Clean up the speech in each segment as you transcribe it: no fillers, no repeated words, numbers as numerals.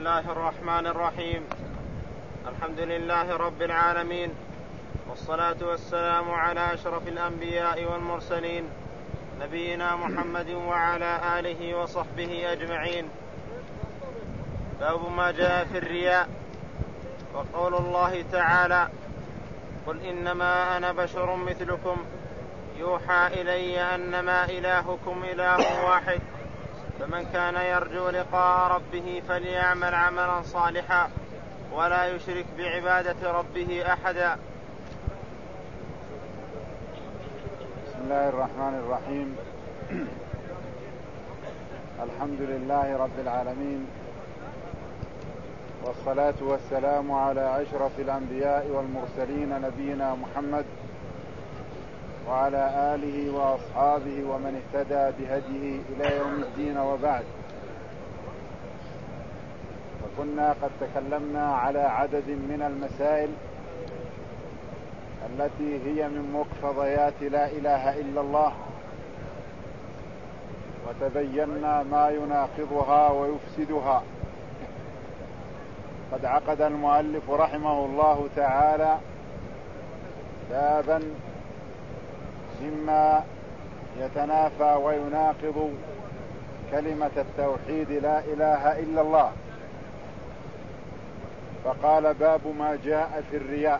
الله الرحمن الرحيم. الحمد لله رب العالمين، والصلاة والسلام على أشرف الأنبياء والمرسلين، نبينا محمد وعلى آله وصحبه أجمعين. باب ما جاء في الرياء. وقول الله تعالى: قل إنما أنا بشر مثلكم يوحى إلي أنما إلهكم إله واحد، فمن كان يرجو لقاء ربه فليعمل عملا صالحا ولا يشرك بعبادة ربه أحدا. بسم الله الرحمن الرحيم. الحمد لله رب العالمين، والصلاة والسلام على أشرف الأنبياء والمرسلين نبينا محمد وعلى آله وأصحابه ومن اهتدى بهديه إلى يوم الدين، وبعد. وكنا قد تكلمنا على عدد من المسائل التي هي من مقتضيات لا إله إلا الله، وتبينا ما يناقضها ويفسدها. قد عقد المؤلف رحمه الله تعالى بابا مما يتنافى ويناقض كلمة التوحيد لا إله إلا الله، فقال: باب ما جاء في الرياء،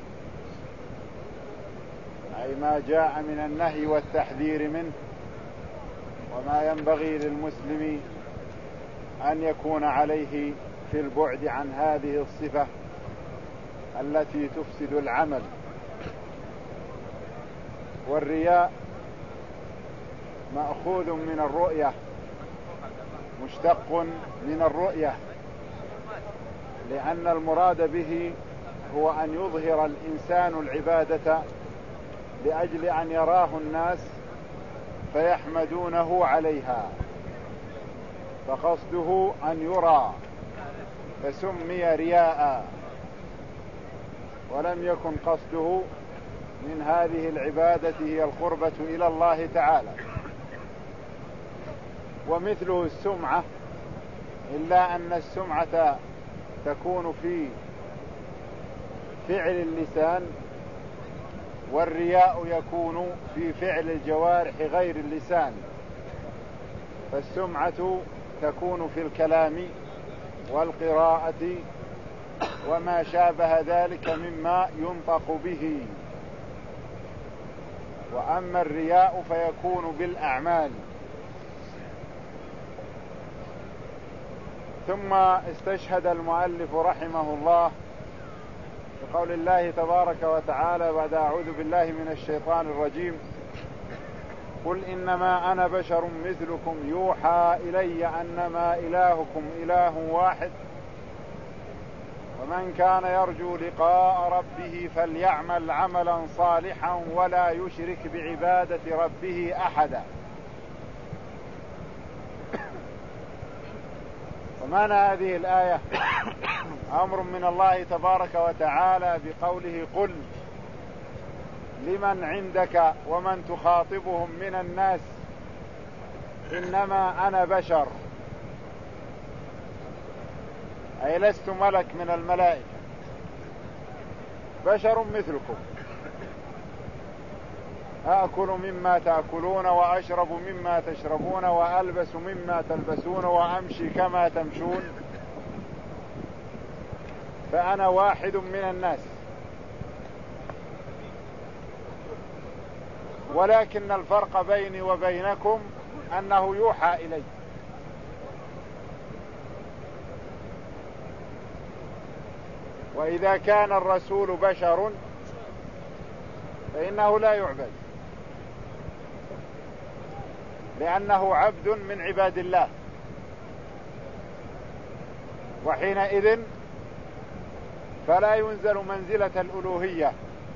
أي ما جاء من النهي والتحذير منه، وما ينبغي للمسلم أن يكون عليه في البعد عن هذه الصفة التي تفسد العمل. والرياء مأخوذ من الرؤية، مشتق من الرؤية، لأن المراد به هو أن يظهر الإنسان العبادة لأجل أن يراه الناس فيحمدونه عليها، فقصده أن يرى، فسمي رياء، ولم يكن قصده من هذه العبادة هي القربة إلى الله تعالى. ومثله السمعة، إلا أن السمعة تكون في فعل اللسان، والرياء يكون في فعل الجوارح غير اللسان. فالسمعة تكون في الكلام والقراءة وما شابه ذلك مما ينطق به، وأما الرياء فيكون بالأعمال. ثم استشهد المؤلف رحمه الله بقول الله تبارك وتعالى بعد: أعوذ بالله من الشيطان الرجيم: قل إنما أنا بشر مثلكم يوحى إلي أنما إلهكم إله واحد، ومن كان يرجو لقاء ربه فليعمل عملا صالحا ولا يشرك بعبادة ربه أحدا. ومعنى هذه الآية أمر من الله تبارك وتعالى بقوله: قل لمن عندك ومن تخاطبهم من الناس إنما أنا بشر، أي لست ملك من الملائكة، بشر مثلكم، أأكل مما تأكلون وأشرب مما تشربون وألبس مما تلبسون وأمشي كما تمشون، فأنا واحد من الناس، ولكن الفرق بيني وبينكم أنه يوحى إلي. وإذا كان الرسول بشر فإنه لا يعبد، لأنه عبد من عباد الله، وحينئذ فلا ينزل منزلة الألوهية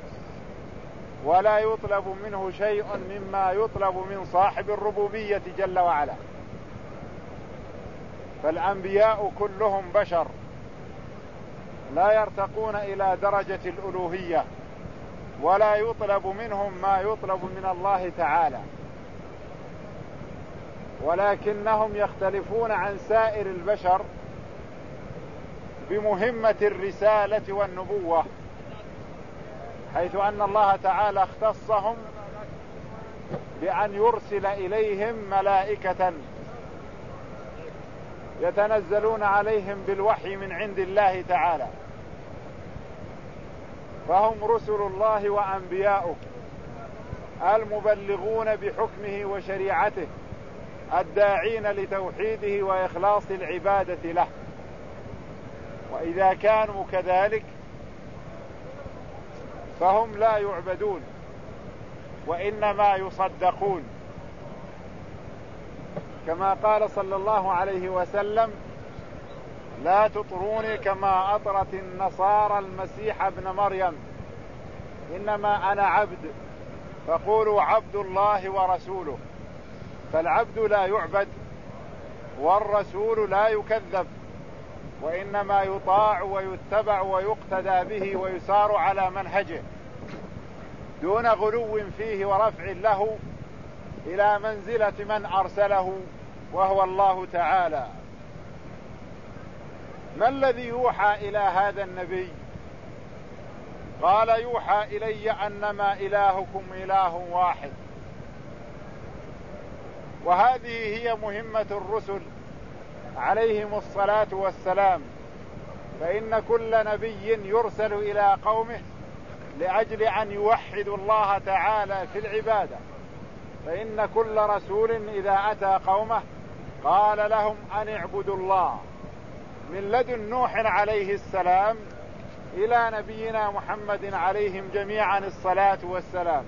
ولا يطلب منه شيء مما يطلب من صاحب الربوبية جل وعلا. فالأنبياء كلهم بشر لا يرتقون إلى درجة الألوهية، ولا يطلب منهم ما يطلب من الله تعالى، ولكنهم يختلفون عن سائر البشر بمهمة الرسالة والنبوة، حيث أن الله تعالى اختصهم بأن يرسل إليهم ملائكة يتنزلون عليهم بالوحي من عند الله تعالى، فهم رسل الله وأنبياؤه المبلغون بحكمه وشريعته، الداعين لتوحيده وإخلاص العبادة له. وإذا كانوا كذلك فهم لا يعبدون وإنما يصدقون، كما قال صلى الله عليه وسلم: لا تطروني كما أطرت النصارى المسيح ابن مريم، إنما أنا عبد، فقولوا عبد الله ورسوله. فالعبد لا يعبد والرسول لا يكذب، وإنما يطاع ويتبع ويقتدى به ويسار على منهجه دون غلو فيه ورفع له إلى منزلة من أرسله وهو الله تعالى. ما الذي يوحى إلى هذا النبي؟ قال: يوحى إلي أنما إلهكم إله واحد. وهذه هي مهمة الرسل عليهم الصلاة والسلام، فإن كل نبي يرسل إلى قومه لأجل أن يوحدوا الله تعالى في العبادة، فإن كل رسول إذا أتى قومه قال لهم أن اعبدوا الله، من لدن نوح عليه السلام إلى نبينا محمد عليهم جميعا الصلاة والسلام.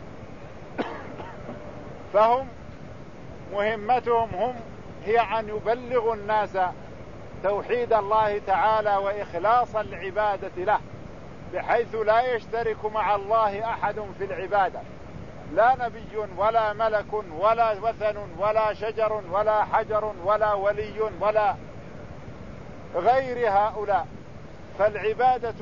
فهم مهمتهم هي أن يبلغوا الناس توحيد الله تعالى وإخلاص العبادة له، بحيث لا يشترك مع الله أحد في العبادة، لا نبي ولا ملك ولا وثن ولا شجر ولا حجر ولا ولي ولا غير هؤلاء، فالعبادة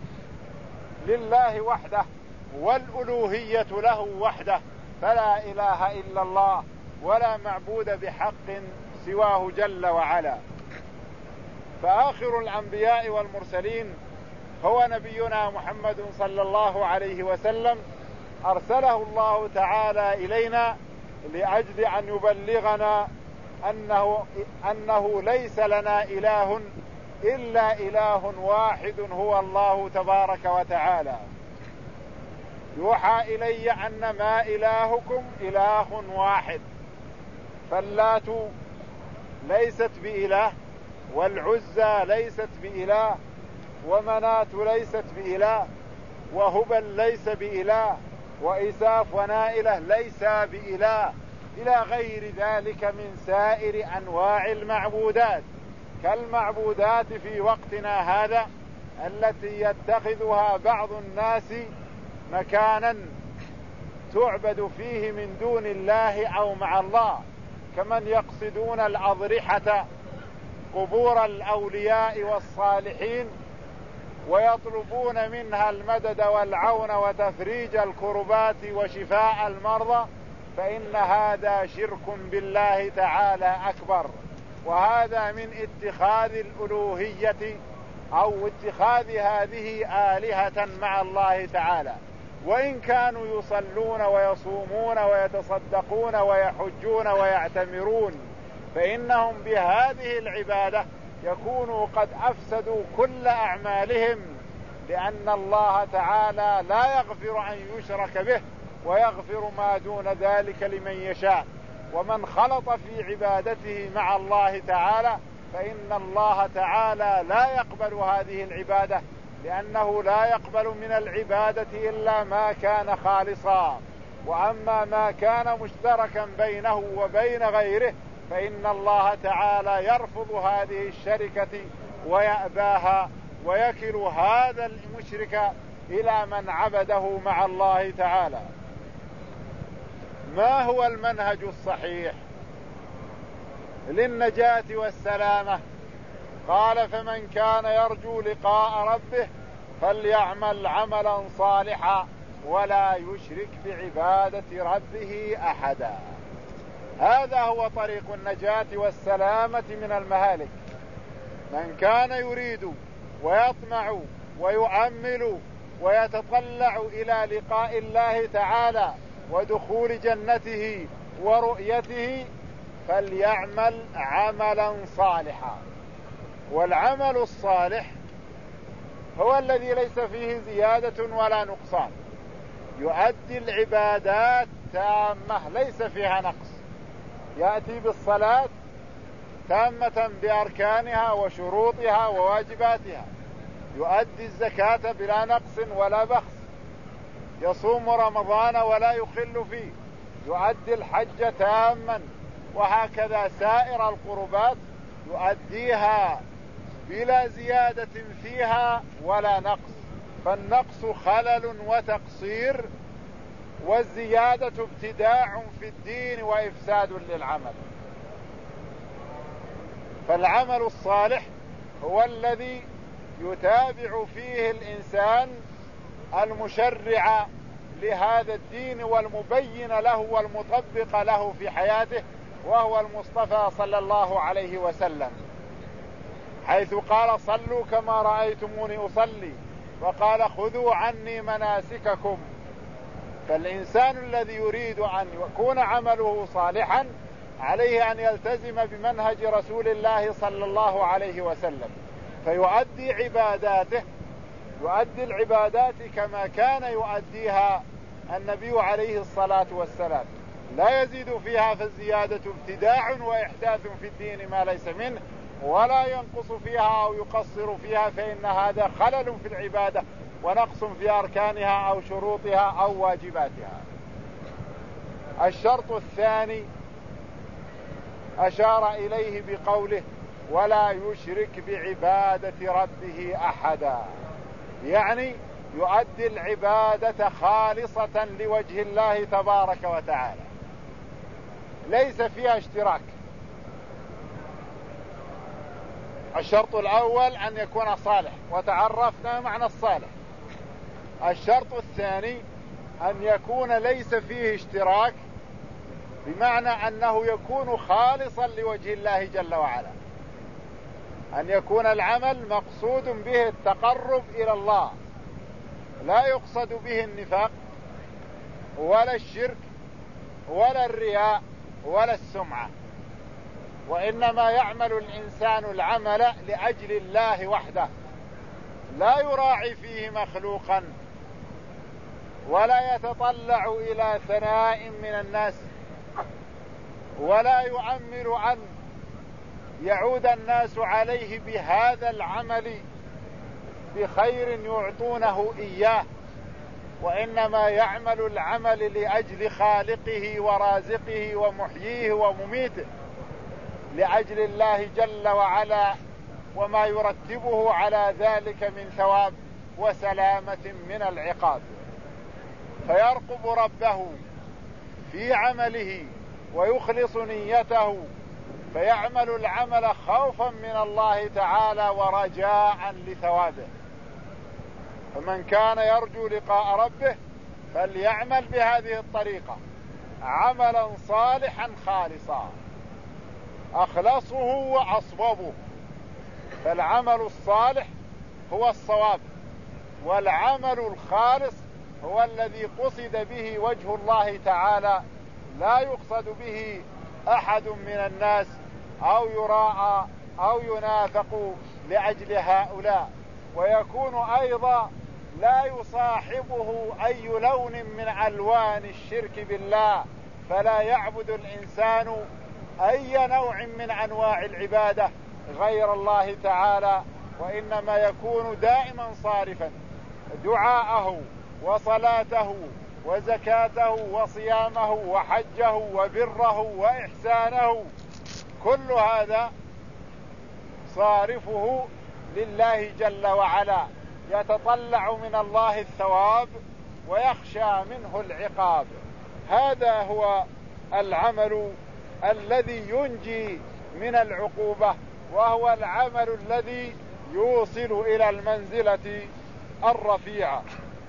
لله وحده والألوهية له وحده، فلا إله إلا الله ولا معبود بحق سواه جل وعلا. فآخر الأنبياء والمرسلين هو نبينا محمد صلى الله عليه وسلم، أرسله الله تعالى إلينا لأجل أن يبلغنا أنه ليس لنا إله إلا إله واحد هو الله تبارك وتعالى. يوحى إلي أنما إلهكم إله واحد، فاللات ليست بإله، والعزى ليست بإله، ومنات ليست بإله، وهبل ليس بإله، وإساف ونائلة ليس بإله، إلى غير ذلك من سائر أنواع المعبودات، كالمعبودات في وقتنا هذا التي يتخذها بعض الناس مكانا تعبد فيه من دون الله أو مع الله، كمن يقصدون الأضرحة قبور الأولياء والصالحين ويطلبون منها المدد والعون وتفريج الكربات وشفاء المرضى، فإن هذا شرك بالله تعالى أكبر، وهذا من اتخاذ الألوهية أو اتخاذ هذه آلهة مع الله تعالى. وإن كانوا يصلون ويصومون ويتصدقون ويحجون ويعتمرون، فإنهم بهذه العبادة يكونوا قد أفسدوا كل أعمالهم، لأن الله تعالى لا يغفر أن يشرك به ويغفر ما دون ذلك لمن يشاء. ومن خلط في عبادته مع الله تعالى فإن الله تعالى لا يقبل هذه العبادة، لأنه لا يقبل من العبادة إلا ما كان خالصا، وأما ما كان مشتركا بينه وبين غيره فإن الله تعالى يرفض هذه الشركة ويأباها، ويكل هذا المشرك إلى من عبده مع الله تعالى. ما هو المنهج الصحيح للنجاة والسلامة؟ قال: فمن كان يرجو لقاء ربه فليعمل عملا صالحا ولا يشرك بعبادة ربه أحدا. هذا هو طريق النجاة والسلامة من المهالك. من كان يريد ويطمع ويؤمل ويتطلع إلى لقاء الله تعالى ودخول جنته ورؤيته فليعمل عملا صالحا. والعمل الصالح هو الذي ليس فيه زيادة ولا نقصان، يؤدي العبادات تامة ليس فيها نقص، يأتي بالصلاة تامة بأركانها وشروطها وواجباتها، يؤدي الزكاة بلا نقص ولا بخس، يصوم رمضان ولا يخل فيه، يؤدي الحج تاما، وهكذا سائر القربات يؤديها بلا زيادة فيها ولا نقص. فالنقص خلل وتقصير، والزيادة ابتداع في الدين وإفساد للعمل. فالعمل الصالح هو الذي يتابع فيه الإنسان المشرع لهذا الدين والمبين له والمطبق له في حياته، وهو المصطفى صلى الله عليه وسلم، حيث قال صلوا كما رأيتموني أصلي، وقال خذوا عني مناسككم. فالإنسان الذي يريد أن يكون عمله صالحا عليه أن يلتزم بمنهج رسول الله صلى الله عليه وسلم، فيؤدي عباداته، يؤدي العبادات كما كان يؤديها النبي عليه الصلاة والسلام، لا يزيد فيها، فالزيادة ابتداع وإحداث في الدين ما ليس منه، ولا ينقص فيها أو يقصر فيها، فإن هذا خلل في العبادة ونقص في أركانها أو شروطها أو واجباتها. الشرط الثاني أشار إليه بقوله ولا يشرك بعبادة ربه أحدا، يعني يؤدي العبادة خالصة لوجه الله تبارك وتعالى، ليس فيها اشتراك. الشرط الأول أن يكون صالح، وتعرفنا معنى الصالح. الشرط الثاني أن يكون ليس فيه اشتراك، بمعنى أنه يكون خالصا لوجه الله جل وعلا، أن يكون العمل مقصود به التقرب إلى الله، لا يقصد به النفاق ولا الشرك ولا الرياء ولا السمعة، وإنما يعمل الإنسان العمل لأجل الله وحده، لا يراعي فيه مخلوقا ولا يتطلع إلى ثناء من الناس، ولا يؤمل أن يعود الناس عليه بهذا العمل بخير يعطونه إياه، وإنما يعمل العمل لأجل خالقه ورازقه ومحييه ومميته، لأجل الله جل وعلا، وما يرتبه على ذلك من ثواب وسلامة من العقاب. فيرقب ربه في عمله ويخلص نيته، فيعمل العمل خوفا من الله تعالى ورجاء لثوابه. فمن كان يرجو لقاء ربه فليعمل بهذه الطريقة عملا صالحا خالصا، أخلصه وأصوبه. فالعمل الصالح هو الصواب، والعمل الخالص هو الذي قصد به وجه الله تعالى، لا يقصد به أحد من الناس أو يراعى أو ينافق لأجل هؤلاء. ويكون أيضا لا يصاحبه أي لون من ألوان الشرك بالله، فلا يعبد الإنسان أي نوع من أنواع العبادة غير الله تعالى، وإنما يكون دائما صارفا دعاءه وصلاته وزكاته وصيامه وحجه وبره وإحسانه، كل هذا صارفه لله جل وعلا، يتطلع من الله الثواب ويخشى منه العقاب. هذا هو العمل الذي ينجي من العقوبة، وهو العمل الذي يوصل إلى المنزلة الرفيعة.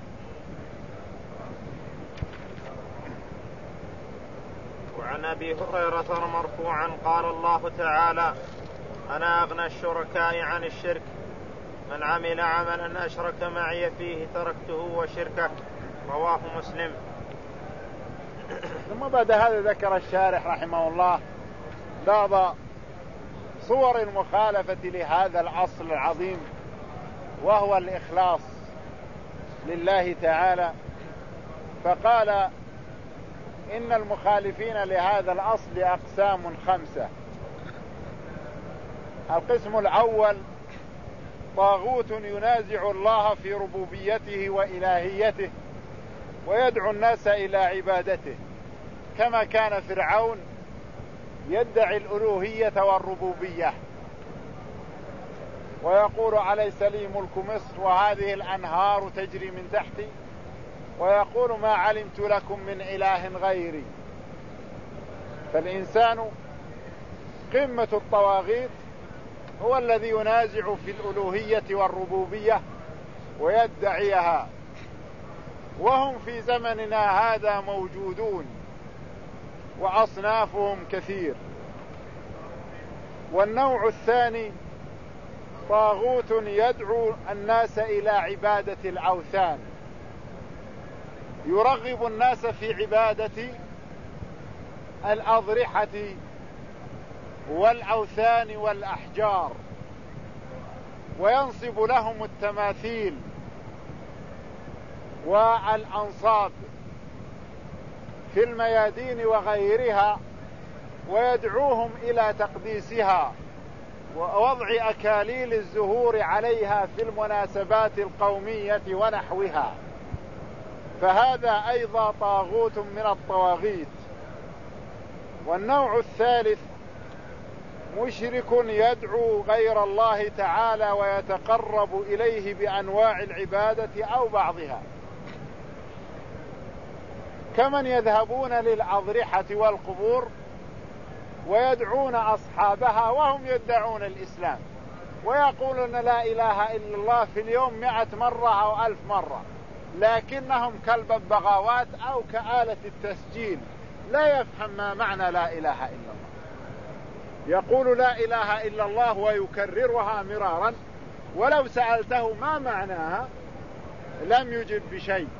وعن أبي هريرة مرفوعا قال الله تعالى: أنا أغنى الشركاء عن الشرك، من عمل عملا أشرك معي فيه تركته وشركه. رواه مسلم. ثم بعد هذا ذكر الشارح رحمه الله بعض صور المخالفة لهذا الأصل العظيم، وهو الإخلاص لله تعالى، فقال إن المخالفين لهذا الأصل أقسام 5. القسم الأول طاغوت ينازع الله في ربوبيته وإلهيته ويدعو الناس إلى عبادته، كما كان فرعون يدعي الألوهية والربوبية ويقول أليس لي ملك مصر وهذه الأنهار تجري من تحتي، ويقول ما علمت لكم من إله غيري. فالإنسان قمة الطواغيت هو الذي ينازع في الألوهية والربوبية ويدعيها، وهم في زمننا هذا موجودون وأصنافهم كثير. والنوع الثاني طاغوت يدعو الناس إلى عبادة الأوثان، يرغب الناس في عبادة الأضرحة والأوثان والأحجار، وينصب لهم التماثيل والأنصاب في الميادين وغيرها، ويدعوهم إلى تقديسها ووضع أكاليل الزهور عليها في المناسبات القومية ونحوها. فهذا أيضا طاغوت من الطواغيت. والنوع الثالث مشرك يدعو غير الله تعالى ويتقرب إليه بأنواع العبادة أو بعضها، كمن يذهبون للأضرحة والقبور ويدعون أصحابها وهم يدعون الإسلام، ويقولون لا إله إلا الله في اليوم 100 مرة أو 1000 مرة، لكنهم كالببغاوات أو كآلة التسجيل لا يفهم ما معنى لا إله إلا الله. يقول لا إله إلا الله ويكررها مرارا، ولو سألته ما معناها لم يجب بشيء.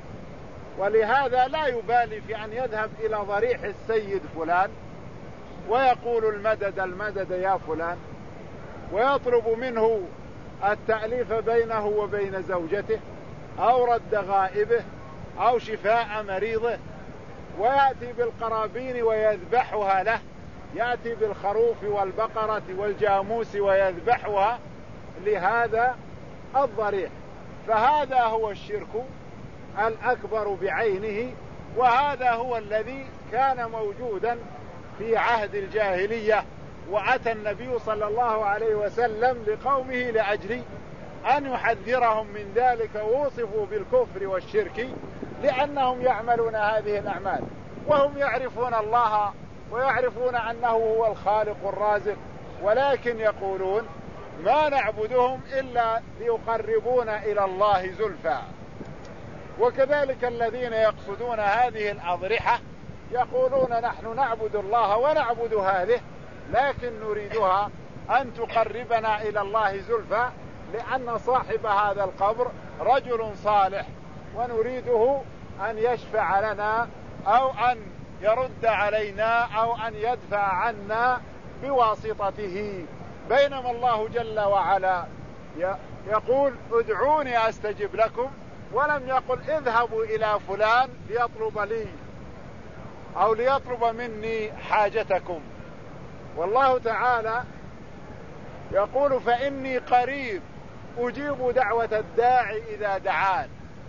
ولهذا لا يبالي في أن يذهب إلى ضريح السيد فلان ويقول المدد المدد يا فلان، ويطلب منه التأليف بينه وبين زوجته أو رد غائبه أو شفاء مريضه، ويأتي بالقرابين ويذبحها له، يأتي بالخروف والبقرة والجاموس ويذبحها لهذا الضريح. فهذا هو الشرك الأكبر بعينه، وهذا هو الذي كان موجودا في عهد الجاهلية، وأتى النبي صلى الله عليه وسلم لقومه لأجل أن يحذرهم من ذلك، ووصفوا بالكفر والشرك لأنهم يعملون هذه الأعمال وهم يعرفون الله ويعرفون أنه هو الخالق الرازق، ولكن يقولون ما نعبدهم إلا ليقربونا إلى الله زلفى. وكذلك الذين يقصدون هذه الأضرحة يقولون نحن نعبد الله ونعبد هذه، لكن نريدها أن تقربنا إلى الله زلفى، لأن صاحب هذا القبر رجل صالح ونريده أن يشفع لنا أو أن يرد علينا أو أن يدفع عنا بواسطته. بينما الله جل وعلا يقول ادعوني أستجب لكم، ولم يقل اذهبوا إلى فلان ليطلب لي أو ليطلب مني حاجتكم. والله تعالى يقول فإني قريب أجيب دعوة الداعي إذا دعان،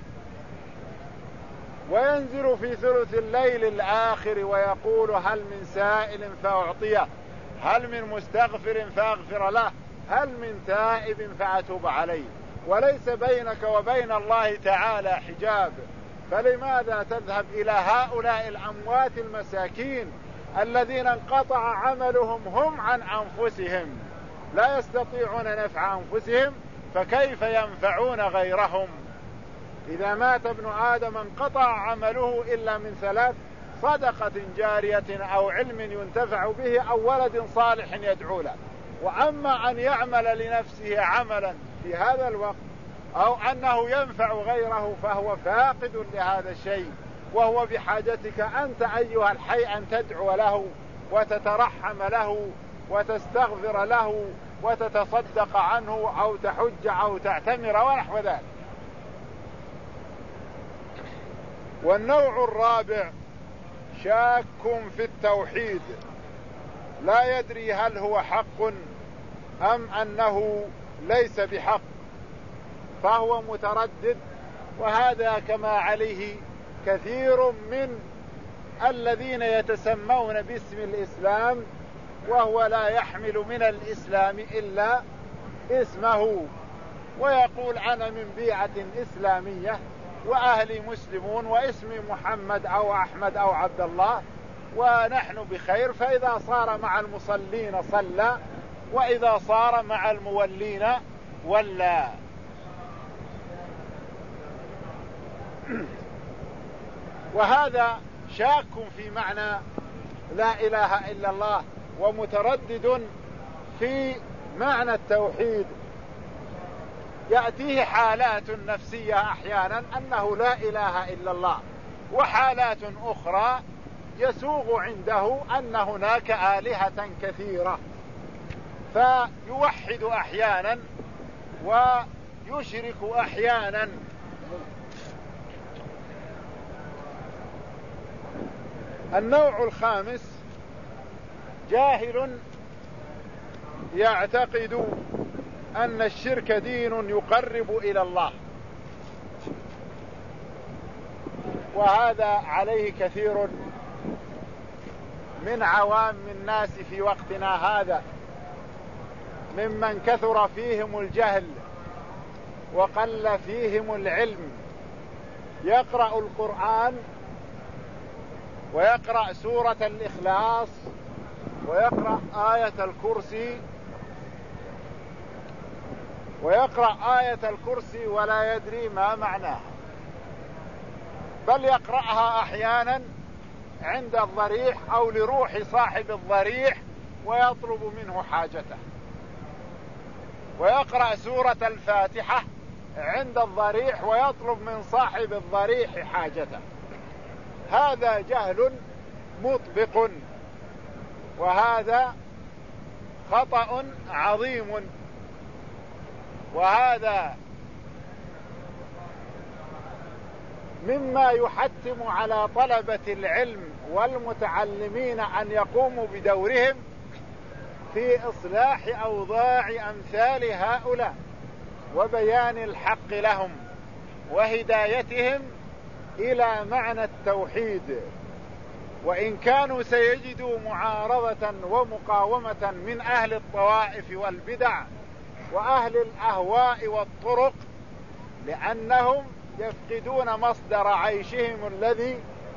وينزل في ثلث الليل الآخر ويقول هل من سائل فأعطيه، هل من مستغفر فأغفر له، هل من تائب فأتوب عليه. وليس بينك وبين الله تعالى حجاب، فلماذا تذهب إلى هؤلاء الأموات المساكين الذين انقطع عملهم هم عن أنفسهم، لا يستطيعون نفع أنفسهم، فكيف ينفعون غيرهم؟ إذا مات ابن آدم انقطع عمله إلا من 3: صدقة جارية أو علم ينتفع به أو ولد صالح يدعو له. وأما أن يعمل لنفسه عملا في هذا الوقت أو أنه ينفع غيره فهو فاقد لهذا الشيء، وهو بحاجتك أنت أيها الحي أن تدعو له وتترحم له وتستغفر له وتتصدق عنه أو تحج أو تعتمر ونحو ذلك. والنوع الرابع شاك في التوحيد، لا يدري هل هو حق أم أنه ليس بحق، فهو متردد، وهذا كما عليه كثير من الذين يتسمون باسم الإسلام وهو لا يحمل من الإسلام إلا اسمه، ويقول أنا من بيعة إسلامية وأهلي مسلمون واسمي محمد أو أحمد أو عبد الله ونحن بخير، فإذا صار مع المصلين صلى وإذا صار مع المولين ولى. وهذا شاك في معنى لا إله إلا الله ومتردد في معنى التوحيد. يأتيه حالات نفسية أحيانا أنه لا إله إلا الله، وحالات أخرى يسوغ عنده أن هناك آلهة كثيرة، فيوحد أحيانا ويشرك أحيانا. النوع الخامس جاهل يعتقد أن الشرك دين يقرب إلى الله، وهذا عليه كثير من عوام الناس في وقتنا هذا، ممن كثر فيهم الجهل وقل فيهم العلم، يقرأ القرآن ويقرأ سورة الإخلاص ويقرأ آية الكرسي ولا يدري ما معناها، بل يقرأها أحيانا عند الضريح أو لروح صاحب الضريح ويطلب منه حاجته، ويقرأ سورة الفاتحة عند الضريح ويطلب من صاحب الضريح حاجته. هذا جهل مطبق، وهذا خطأ عظيم، وهذا مما يحتم على طلبة العلم والمتعلمين أن يقوموا بدورهم في إصلاح أوضاع أمثال هؤلاء وبيان الحق لهم وهدايتهم إلى معنى التوحيد. وإن كانوا سيجدوا معارضة ومقاومة من أهل الطوائف والبدع وأهل الأهواء والطرق، لأنهم يفقدون مصدر عيشهم الذي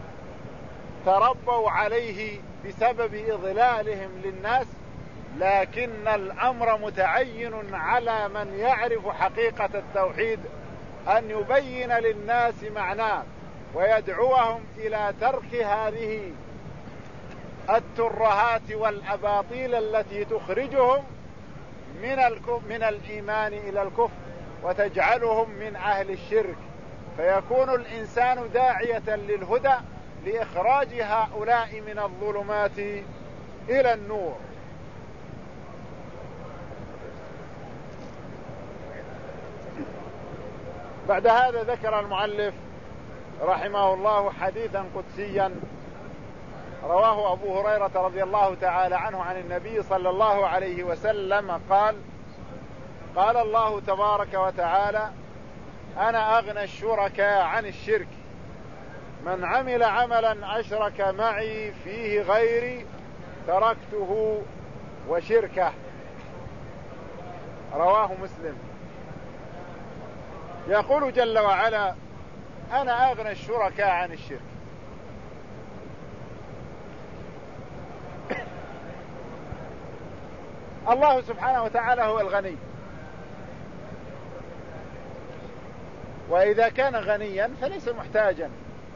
تربوا عليه بسبب إضلالهم للناس، لكن الأمر متعين على من يعرف حقيقة التوحيد أن يبين للناس معناه ويدعوهم إلى ترك هذه الترهات والأباطيل التي تخرجهم من الإيمان إلى الكفر وتجعلهم من أهل الشرك، فيكون الإنسان داعية للهدى لإخراج هؤلاء من الظلمات إلى النور. بعد هذا ذكر المؤلف رحمه الله حديثا قدسيا رواه أبو هريرة رضي الله تعالى عنه عن النبي صلى الله عليه وسلم قال: قال الله تبارك وتعالى: أنا أغنى الشركاء عن الشرك، من عمل عملا أشرك معي فيه غيري تركته وشركه. رواه مسلم. يقول جل وعلا: أنا أغنى الشركاء عن الشرك. الله سبحانه وتعالى هو الغني، وإذا كان غنيا فليس محتاجا،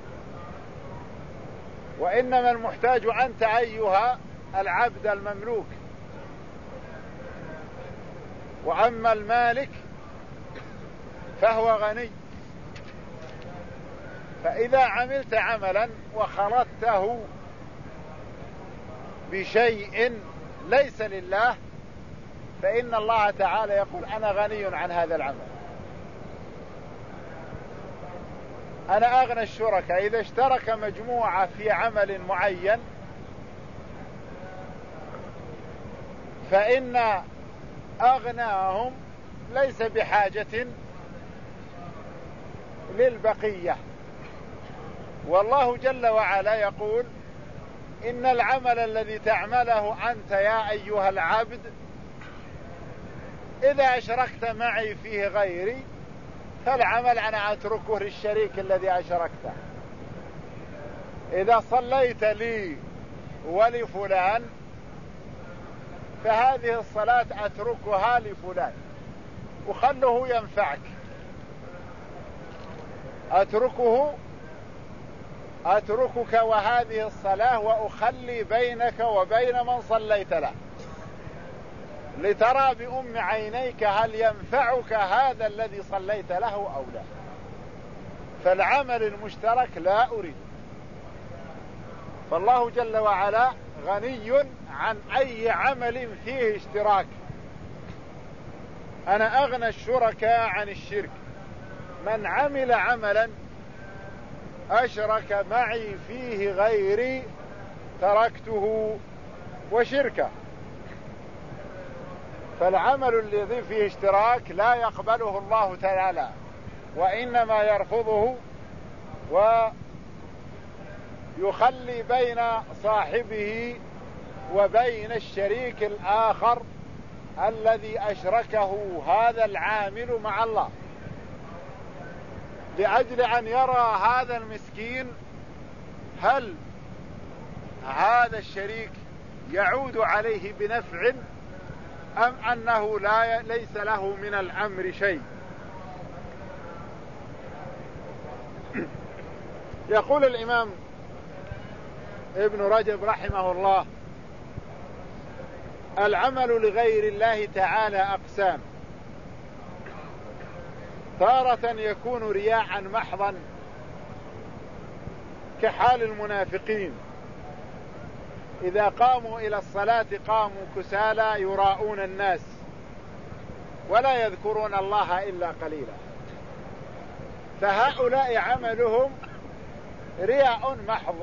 وإنما المحتاج أنت أيها العبد المملوك، وأما المالك فهو غني. فإذا عملت عملا وخلطته بشيء ليس لله فإن الله تعالى يقول أنا غني عن هذا العمل. أنا أغنى الشركاء إذا اشترك مجموعة في عمل معين فإن أغناهم ليس بحاجة للبقية. والله جل وعلا يقول إن العمل الذي تعمله أنت يا أيها العبد إذا أشركت معي فيه غيري فالعمل أنا أتركه للشريك الذي أشركته. إذا صليت لي ولفلان فهذه الصلاة أتركها لفلان وخله ينفعك. أتركك وهذه الصلاة وأخلي بينك وبين من صليت له لترى بأم عينيك هل ينفعك هذا الذي صليت له أو لا. فالعمل المشترك لا أريد. فالله جل وعلا غني عن أي عمل فيه اشتراك. أنا أغنى الشركاء عن الشرك. من عمل عملا أشرك معي فيه غيري تركته وشركه. فالعمل الذي فيه اشتراك لا يقبله الله تعالى وإنما يرفضه ويخلي بين صاحبه وبين الشريك الآخر الذي أشركه هذا العامل مع الله لأجل أن يرى هذا المسكين هل هذا الشريك يعود عليه بنفع أم أنه ليس له من الأمر شيء. يقول الإمام ابن رجب رحمه الله العمل لغير الله تعالى أقسام. تارة يكون رياء محضا كحال المنافقين إذا قاموا إلى الصلاة قاموا كسالى يراءون الناس ولا يذكرون الله إلا قليلا. فهؤلاء عملهم رياء محض.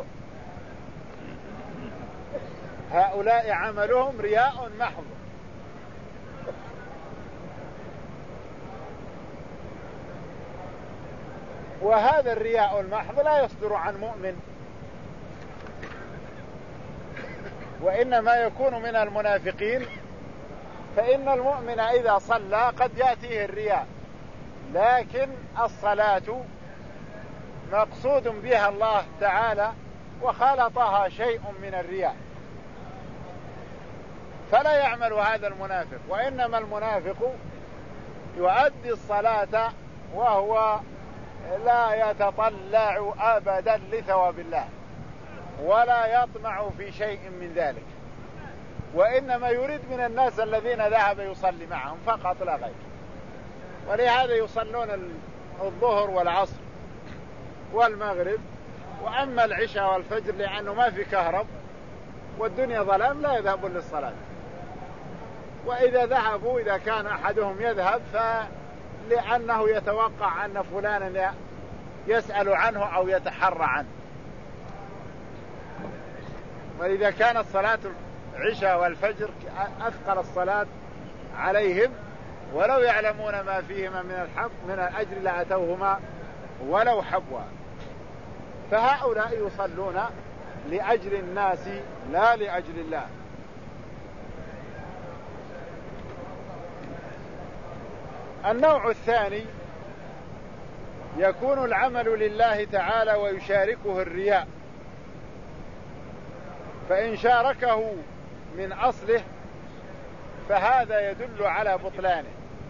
هؤلاء عملهم رياء محض. وهذا الرياء المحض لا يصدر عن مؤمن وإنما يكون من المنافقين. فإن المؤمن إذا صلى قد يأتيه الرياء لكن الصلاة مقصود بها الله تعالى وخلطها شيء من الرياء فلا يعمل هذا المنافق. وإنما المنافق يؤدي الصلاة وهو لا يتطلع أبدا لثواب الله ولا يطمع في شيء من ذلك وإنما يريد من الناس الذين ذهب يصلي معهم فقط لا غير. ولهذا يصلون الظهر والعصر والمغرب وأما العشاء والفجر لأنه ما في كهرب والدنيا ظلام لا يذهبون للصلاة. وإذا ذهبوا إذا كان أحدهم يذهب فلأنه يتوقع أن فلانا يسأل عنه أو يتحرى عنه. وإذا كانت صلاة العشاء والفجر أثقل الصلاة عليهم ولو يعلمون ما فيهما من الأجر لأتوهما ولو حبوا. فهؤلاء يصلون لأجل الناس لا لأجل الله. النوع الثاني يكون العمل لله تعالى ويشاركه الرياء. فإن شاركه من أصله فهذا يدل على بطلانه.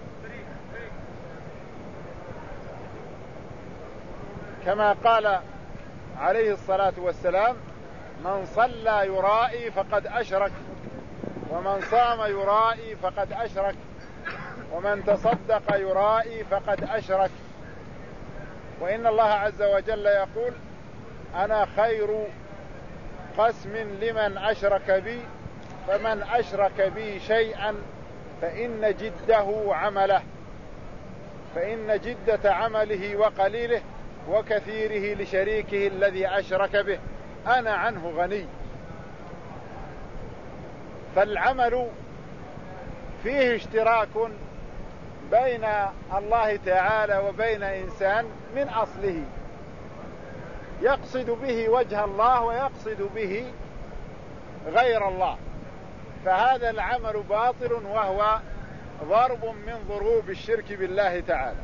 كما قال عليه الصلاة والسلام من صلى يرائي فقد أشرك ومن صام يرائي فقد أشرك ومن تصدق يرائي فقد أشرك. وإن الله عز وجل يقول أنا خير قسم لمن أشرك بي، فمن أشرك بي شيئا فإن جدة عمله وقليله وكثيره لشريكه الذي أشرك به أنا عنه غني. فالعمل فيه اشتراك بين الله تعالى وبين إنسان من أصله، يقصد به وجه الله ويقصد به غير الله، فهذا العمل باطل وهو ضرب من ضروب الشرك بالله تعالى.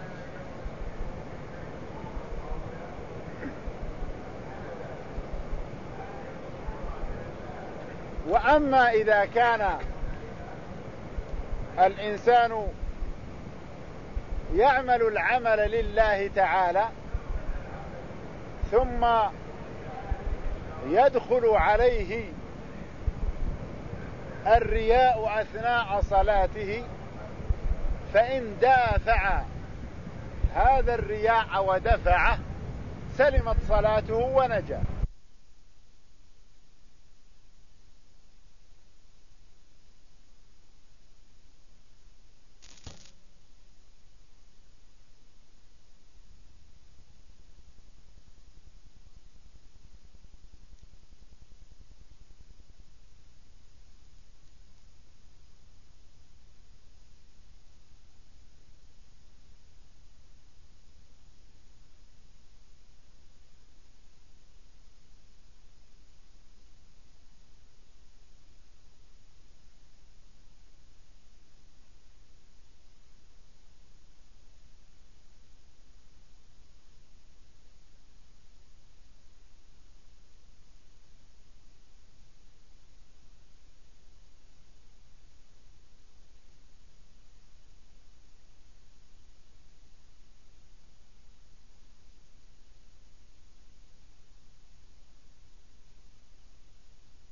وأما إذا كان الإنسان يعمل العمل لله تعالى ثم يدخل عليه الرياء أثناء صلاته، فإن دافع هذا الرياء ودفعه سلمت صلاته ونجا.